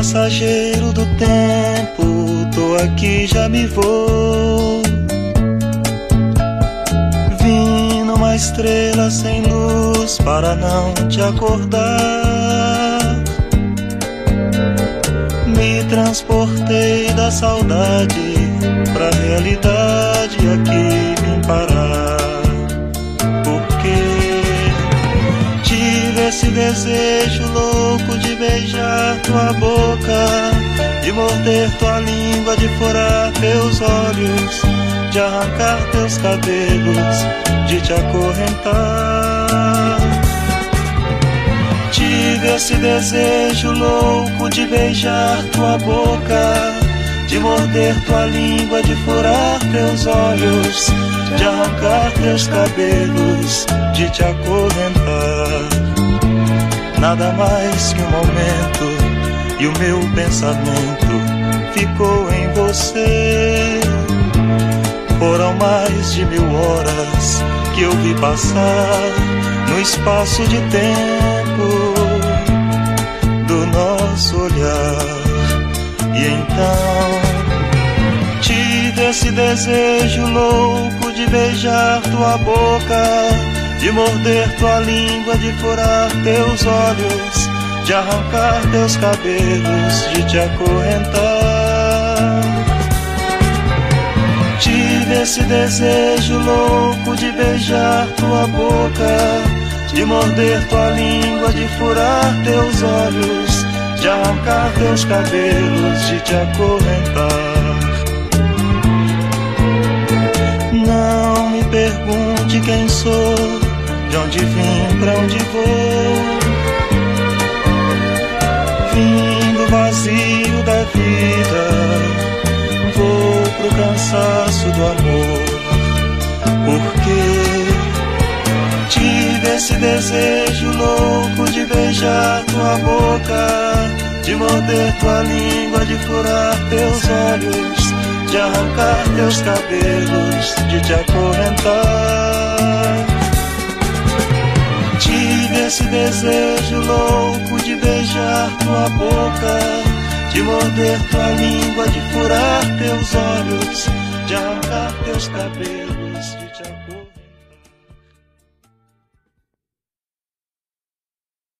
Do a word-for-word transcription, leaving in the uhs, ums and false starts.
passageiro do tempo, tô aqui, já me vou. Vim numa estrela sem luz para não te acordar. Me transportei da saudade pra realidade, aqui vim parar. Porque tive esse desejo louco de beijar tua boca, de morder tua língua, de furar teus olhos, de arrancar teus cabelos, de te acorrentar. Tive esse desejo louco de beijar tua boca, de morder tua língua, de furar teus olhos, de arrancar teus cabelos, de te acorrentar. Nada mais que um momento, e o meu pensamento ficou em você. Foram mais de mil horas que eu vi passar no espaço de tempo do nosso olhar. E então tive esse desejo louco de beijar tua boca, de morder tua língua, de furar teus olhos, de arrancar teus cabelos, de te acorrentar. Tive esse desejo louco de beijar tua boca, de morder tua língua, de furar teus olhos, de arrancar teus cabelos, de te acorrentar. Não me pergunte quem sou, de onde vim, pra onde vou. Vim do vazio da vida, vou pro cansaço do amor. Porque tive esse desejo louco de beijar tua boca, de morder tua língua, de furar teus olhos, de arrancar teus cabelos, de te acorrentar. Tive esse desejo louco de beijar tua boca, de morder tua língua, de furar teus olhos, de arrancar teus cabelos.